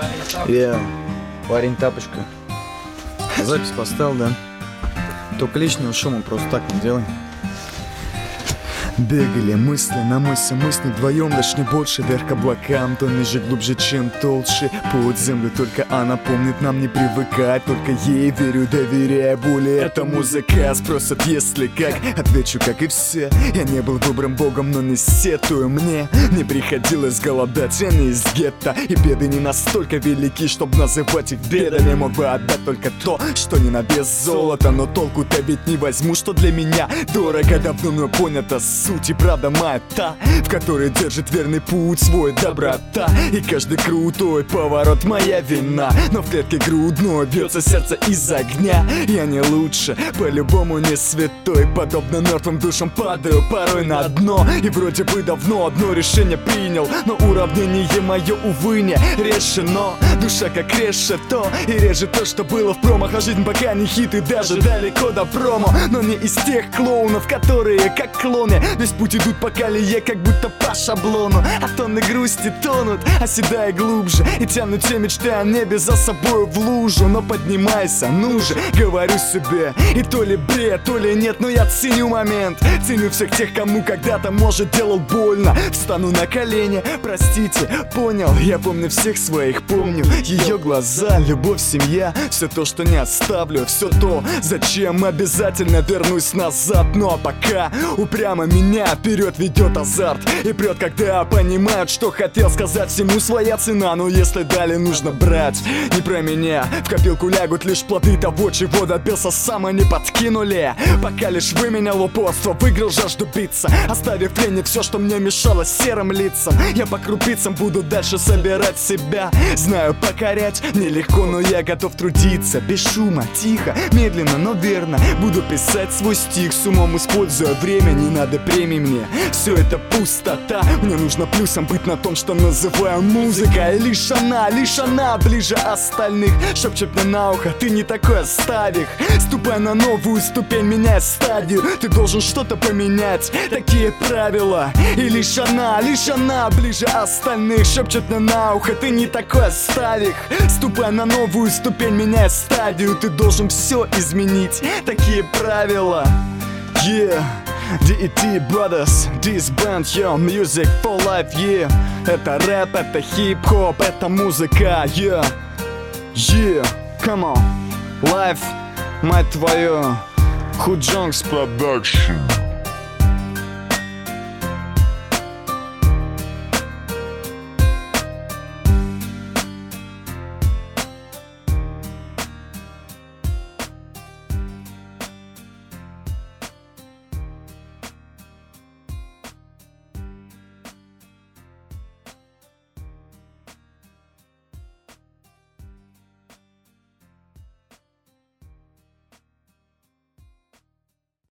Парень тапочка. Запись поставил, да? Только лишнего шума просто так не делай. Бегали мысли на мысли вдвоем, лишь не больше. Вверх к облакам, то ниже, глубже, чем толще. Под землю только она помнит, нам не привыкать. Только ей верю, доверяю боли. Эта музыка спросят, если как. Отвечу, как и все. Я не был добрым богом, но не сетую. Мне не приходилось голодать, я не из гетто. И беды не настолько велики, чтоб называть их бедами. Мог бы отдать только то, что не на вес золота. Но толку-то ведь не возьму, что для меня дорого. Давно мной понята суть и правда моя та, в которой держит верный путь свой доброта. И каждый крутой поворот моя вина, но в клетке грудной бьется сердце из огня. Я не лучше, по-любому не святой. Подобно мертвым душам падаю порой на дно. И вроде бы давно одно решение принял, но уравнение мое, увы, не решено. Душа как решето, и режет то, что было в промах. А жизнь пока не хит и даже далеко до промо. Но не из тех клоунов, которые как клоны весь путь идут по колее, как будто по шаблону. А тонны грусти тонут, оседая глубже, и тянут те мечты о небе за собой в лужу. Но поднимайся, ну же, говорю себе. И то ли бред, то ли нет, но я ценю момент. Ценю всех тех, кому когда-то, может, делал больно. Встану на колени, простите, понял. Я помню всех своих, помню ее глаза, любовь, семья. Все то, что не оставлю, все то, зачем обязательно вернусь назад. Ну а пока упрямо меня вперед ведет азарт и прет, когда понимают, что хотел сказать. Всему своя цена, но если дали, нужно брать. Не про меня, в копилку лягут лишь плоды того, чего добился сам, а не подкинули. Пока лишь выменял упорство, выиграл жажду биться, оставив в плене все, что мне мешало серым лицам. Я по крупицам буду дальше собирать себя. Знаю, покорять нелегко, но я готов трудиться. Без шума, тихо, медленно, но верно буду писать свой стих, с умом используя время. Не надо премий мне, все это пустота. Мне нужно плюсом быть на том, что называю музыка. И лишь она ближе остальных шепчет мне на ухо: ты не такой, оставь их. Ступай на новую ступень, меняя стадию. Ты должен что-то поменять, такие правила. И лишь она ближе остальных шепчет мне на ухо: ты не такой, оставь их. Ступай на новую ступень, меняя стадию. Ты должен все изменить, такие правила. Yeah. D.E.T. Brothers, this band, your music for life, yeah. Это рэп, это хип-хоп, это музыка, yeah. Yeah, come on. Life, мать твою. Худжонгс Production.